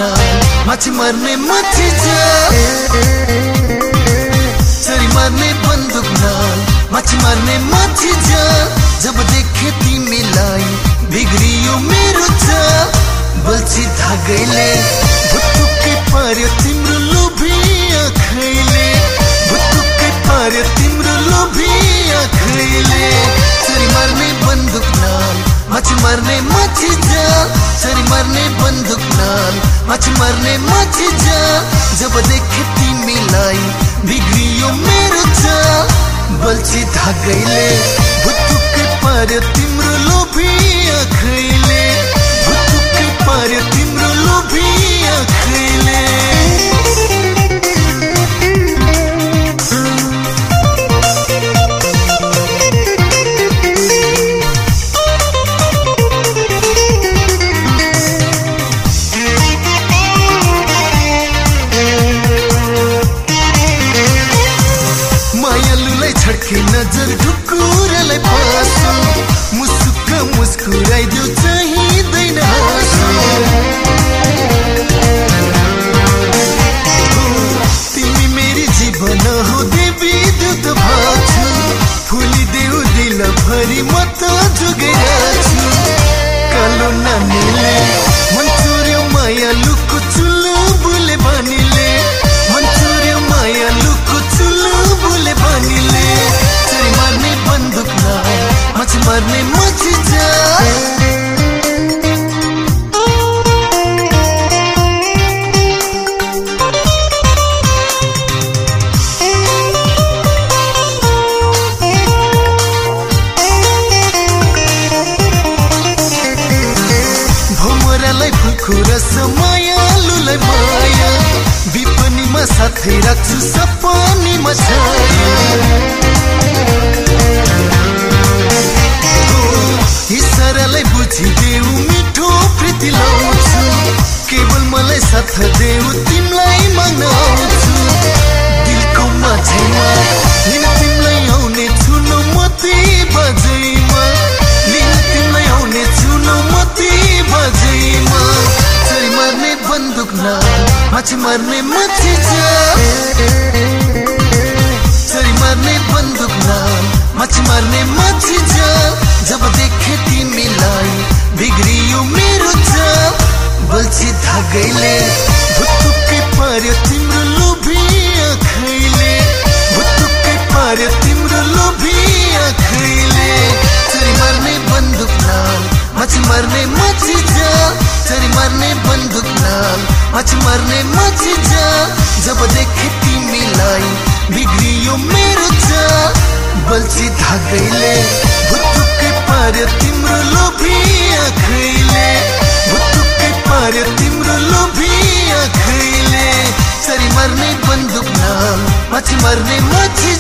माछी मर्ने माछी जाल छरी मार्ने बन्दुक नाल माछी मार्ने माछी जाल जब देखे तिमीलाई बिग्रियो मेरो चाल बल्छी धागैले भुतुक्कै पार्यो तिम्रो लोभी आँखैले भुतुक्कै पार्यो तिम्रो लोभी आँखैले छरी मार्ने बन्दुक नाल माछी मार्ने माछी जाल छरी मार्ने बन्दुक नाल माछी मार्ने माछी जाल जब देखे तिमीलाई बिग्रियो मेरो चाल बल्छी धागैले भुतुक्कै पार्यो तिम्रो लोभी आँखैले भुतुक्कै पार्यो तिम्रो लोभी आँखैले छड्के नजर ढुकुरलाई पासो मुस्कुक मुस्कुराइदेऊ चाहिँदैन हाँसो तिमी मेरी जीवन हो देवी दूत भाछु फुलिदेऊ दिलभरि म त जोगाइराछु कालो नानीले मन चोर्यो माया लुको चुलो बुले बानीले मन चोर्यो माया लुको चुलो बुले बानीले छरी मार्ने बन्दुक नाल माछी मार्ने माछी जाल भमरालाई फुलको रस मायालुलाई माया विपनीमा साथै राख्छु सपनीमा छाया इसारालाई बुझिदेऊ मिठो प्रीति लाउँछु केवल मलाई साथ देऊ तिमीलाई माग्न आउँछु दिलको माझैमा लिन तिमीलाई आउने छु न मती बाजैमा लिन तिमीलाई आउने छु न मती बाजैमा छरी मार्ने बन्दुक नाल माछी मार्ने माछी जाल छरी मार्ने बन्दुक नाल माछी मार्ने माछी जाल जब देखे तिमीलाई बिग्रियो मेरो चाल बल्छी धागैले भुतुक्कै पार्यो तिम्रो लोभी आँखैले भुतुक्कै पार्यो तिम्रो लोभी आँखैले छरी मार्ने बन्दुक नाल माछी मार्ने माछी जाल छरी मार्ने बन्दुक नाल माछी मार्ने माछी जाल जब देखे तिमीलाई बिग्रियो मेरो चाल बल्छी धागैले भुतुक्कै पार्यो तिम्रो लोभी आँखैले भुतुक्कै पार्यो तिम्रो लोभी आँखैले छरी मार्ने बन्दुक नाल माछी मार्ने माछी